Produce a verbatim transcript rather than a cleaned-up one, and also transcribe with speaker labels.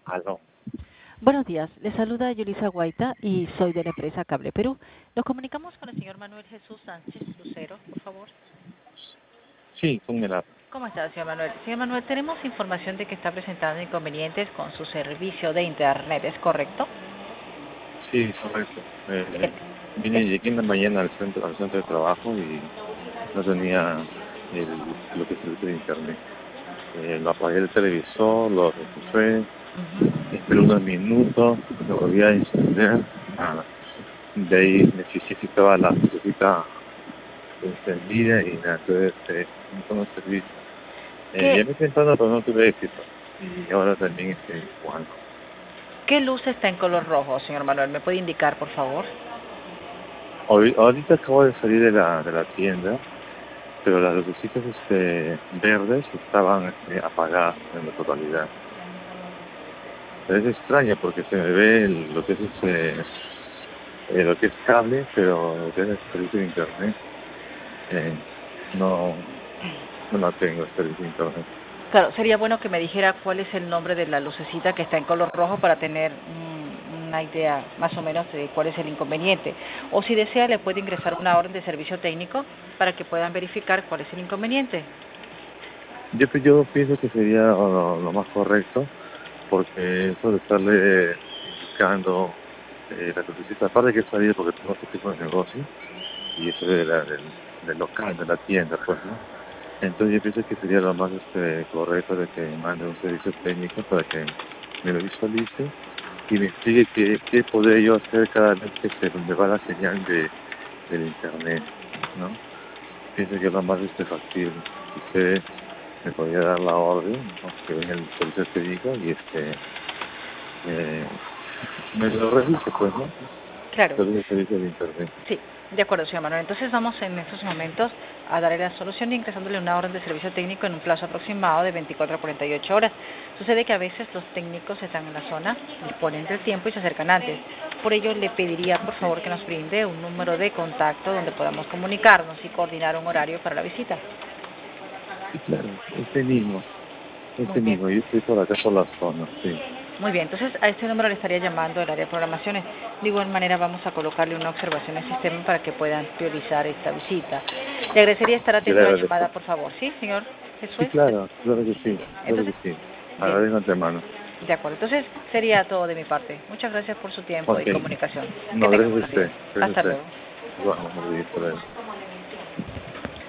Speaker 1: Aló.
Speaker 2: Buenos días, le saluda Yulisa Guaita y soy de la empresa Cable Perú. Nos comunicamos con el señor Manuel Jesús Sánchez Lucero, por favor.
Speaker 1: Sí, con el app.
Speaker 2: ¿Cómo está, señor Manuel? Señor Manuel, tenemos información de que está presentando inconvenientes con su servicio de Internet, ¿es correcto?
Speaker 1: Sí, correcto. Eh,
Speaker 2: Bien.
Speaker 1: vine, llegué en la mañana al centro, al centro de trabajo y no tenía el, lo que es el servicio de internet. Eh, lo apagué el televisor, lo enchufé,
Speaker 2: Ujú.
Speaker 1: esperé unos minutos, lo volví a encender. Nada. De ahí necesitaba la lucecita encendida y nada, entonces eh, no no servicio. Eh,
Speaker 2: ¿Qué,
Speaker 1: llamé temprano pero no tuve éxito. Y ahora también estoy jugando.
Speaker 2: ¿Qué luz está en color rojo, señor Manuel? ¿Me puede indicar, por favor?
Speaker 1: Hoy- Ahorita acabo de salir de la, de la tienda, pero las lucecitas este, verdes estaban este, apagadas en la totalidad. Es extraño porque se me ve el- lo que es este, eh, lo que es cable, pero lo que es el servicio de internet, eh, no, no la tengo el servicio de internet.
Speaker 2: Claro, sería bueno que me dijera cuál es el nombre de la lucecita que está en color rojo para tener mm, una idea más o menos de cuál es el inconveniente. O si desea, le puede ingresar una orden de servicio técnico para que puedan verificar cuál es el inconveniente.
Speaker 1: Yo, yo pienso que sería lo, lo más correcto, porque eso de estarle indicando eh, la lucecita, aparte que he salido porque tengo otro tipo de negocio, y eso de la, del, del local, de la tienda, pues, ¿no? Entonces yo pienso que sería lo más este, correcto de que mande un servicio técnico para que me lo visualice y me explique qué, qué podría yo hacer cada vez que se me va la señal de, del internet, ¿no? Pienso que es lo más este, factible. Usted me podría dar la orden, ¿no? Que venga el servicio técnico y este eh, me lo revise, pues, ¿no?
Speaker 2: Claro.
Speaker 1: El servicio de internet.
Speaker 2: Sí, de acuerdo, señor Manuel. Entonces vamos en estos momentos a darle la solución y ingresándole una orden de servicio técnico en un plazo aproximado de veinticuatro a cuarenta y ocho horas. Sucede que a veces los técnicos están en la zona, disponen del tiempo y se acercan antes. Por ello le pediría por favor que nos brinde un número de contacto donde podamos comunicarnos y coordinar un horario para la visita.
Speaker 1: Sí, claro, este mismo,
Speaker 2: Muy
Speaker 1: este
Speaker 2: bien.
Speaker 1: mismo, yo estoy por acá por la zona, sí.
Speaker 2: Muy bien, entonces a este número le estaría llamando el área de programaciones. De igual manera vamos a colocarle una observación al sistema para que puedan priorizar esta visita. Le agradecería estar
Speaker 1: Yo le
Speaker 2: atento a la llamada,
Speaker 1: agradezco.
Speaker 2: por favor. ¿Sí, señor
Speaker 1: Sí,
Speaker 2: Jesús?
Speaker 1: claro, claro que sí,
Speaker 2: Bien,
Speaker 1: claro que
Speaker 2: entonces,
Speaker 1: sí.
Speaker 2: bien,
Speaker 1: Agradezco antemano.
Speaker 2: de acuerdo. Entonces sería todo de mi parte. Muchas gracias por su tiempo
Speaker 1: Ok.
Speaker 2: y comunicación. Que
Speaker 1: No,
Speaker 2: tenga
Speaker 1: gracias a
Speaker 2: buenos días.
Speaker 1: usted, gracias a
Speaker 2: Hasta
Speaker 1: usted.
Speaker 2: luego.
Speaker 1: Vamos, muy bien, hasta luego.